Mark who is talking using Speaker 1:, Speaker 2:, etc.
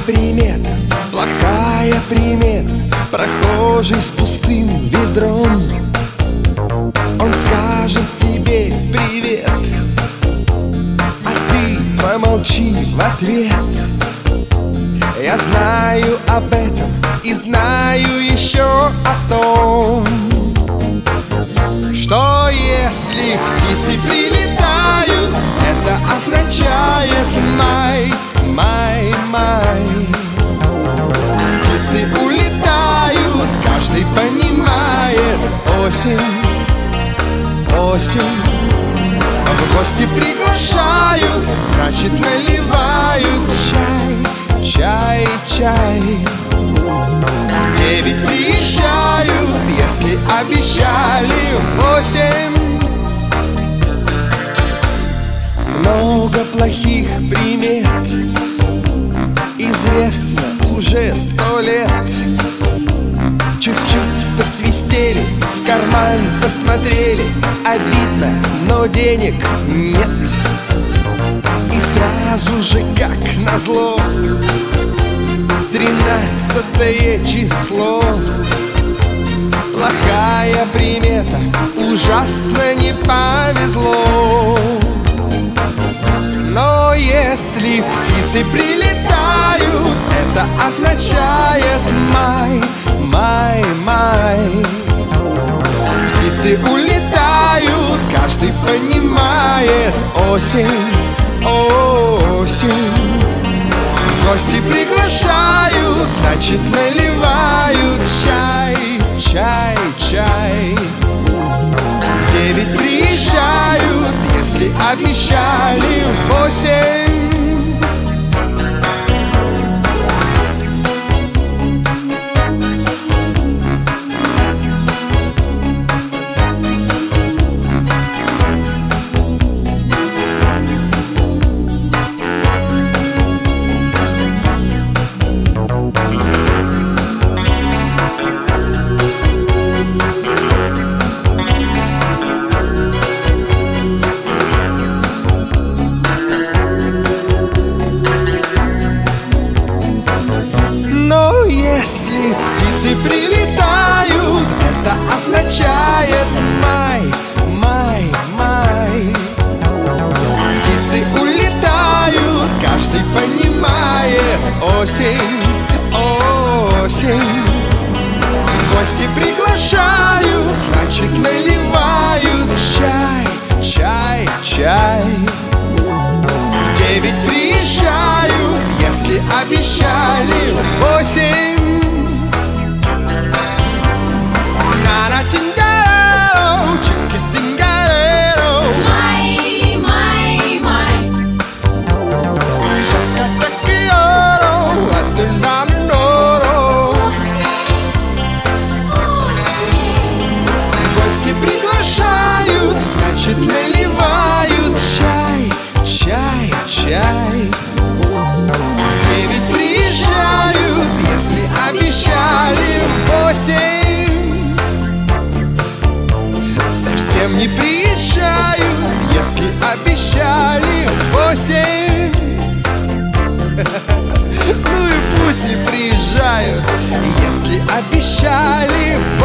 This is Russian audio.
Speaker 1: примета, плохая примета. Прохожий с пустым ведром, он скажет тебе привет, а ты промолчи в ответ. Я знаю об этом и знаю еще о том, что если птицы прилетают, это означает май, май, май. Птицы улетают, каждый понимает осень, осень. В гости приглашают, значит наливают чай, чай, чай. 9 приезжают, если обещали 8. Много плохих примет известно уже 100 лет. Чуть-чуть посвистели, в карман посмотрели, обидно, но денег нет. И сразу же, как назло, 13 число. Плохая примета, ужасно не повезло. Но если птицы прилетают, это означает май, май, май. Птицы улетают, каждый понимает осень, осень. Гости приглашают, значит наливают чай, чай, чай. 9 приезжают, если обещали 8. Если птицы прилетают, это означает май, май, май. Птицы улетают, каждый понимает осень, осень. Гости приглашают, значит наливают чай, чай, чай. 9 приезжают, если обещали 8. Гости приглашают, значит наливают чай, чай, чай. 9 приезжают, если обещали 8. Совсем не приезжают, если обещали 8. Ну и пусть не приезжают, если обещали 8.